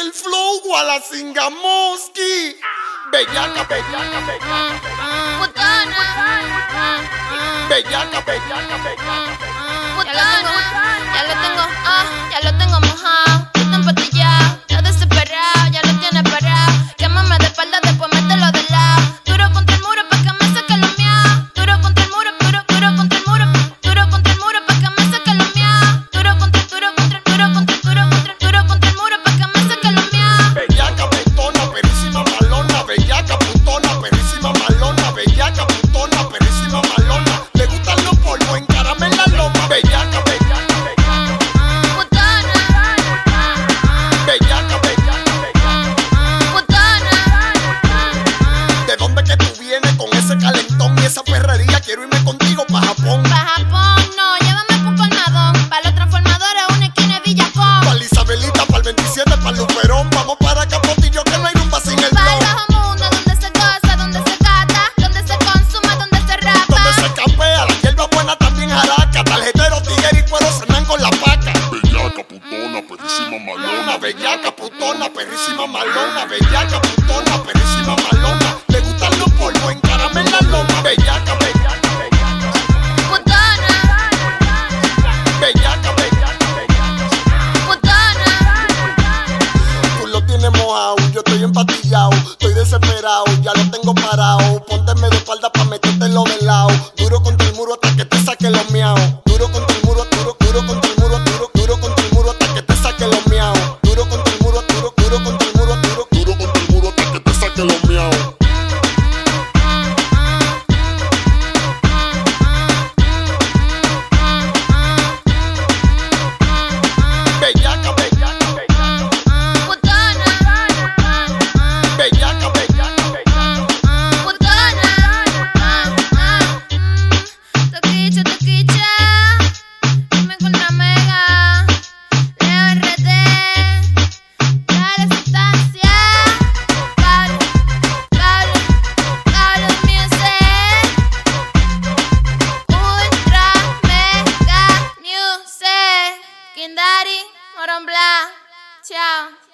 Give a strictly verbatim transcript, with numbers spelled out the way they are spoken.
el flow, Wala Singamoski. Bellaca, bellaca, bellaca, putona, bellaca, bellaca, bellaca, putona. Ya lo tengo, ah, ya lo tengo mojado. Está empatillado, está desesperado, ya lo tiene parado. Quémame de espalda, después mételo de lado. Duro contra el muro pa' que me saque lo miau. Duro contra el muro, duro, duro contra el muro. Duro contra el muro pa' que me saque lo miau. Duro contra, duro contra, duro contra, duro contra, duro contra el muro pa' que me saque lo miau. bellaca, betona, perrísima malona. Bellaca, putona, perrísima malona. Bellaca, putona, perrísima malona. Le gustan los polvos, encárame en la loma. Bellaca, bellaca, bellaca, Putona, bellaca, bellaca, bellaca. putona. ¿De dónde que tú vienes con ese calentón y esa perrería? Quiero irme contigo pa' Japón. Pa' Japón, no, llévame por colmadón. Pa' los transformadores, una esquina de Villacón. Pa' la Isabelita, pa' el veintisiete, pa' el Luperón. Vamos para Capotillo, que no hay rumba sin el Pa' el blog. bajo mundo, donde se goza, donde se cata, donde se consume, donde se rapa. Donde se capea, la hierba buena también jaraca. Tarjetero, tiguera y cuero cenan con la paca. Bellaca, putona, perrísima malona. Bellaca, putona, perrísima malona. Bellaca, putona, perrísima malona. Le gustan los polvos, encárame en la loma. Bellaca, bellaca, bellaca. Putona, Bellaca, bellaca, bellaca. putona. Tú lo tienes mojado, yo estoy empatillado. Estoy desesperado, ya lo tengo parado. Pónteme de espalda pa' metértelo de lado. Duro contra el muro hasta que te saque los miau. Duro contra el muro, duro, duro contra el muro, duro, duro contra el muro hasta que te saque los miau. Duro contra el muro, duro, duro contra el muro, duro, Duro contra el muro hasta que te saque los miau. bellaca, bellaca, bellaca. Putona, Bellaca, bellaca, bellaca. putona. Toquicha, toquicha. Dime con la mega. Leo R D. Dale sustancia. Pablo, Pablo, Pablo Music. Ultra Mega Music. Kindari, Moron Bla. Chao.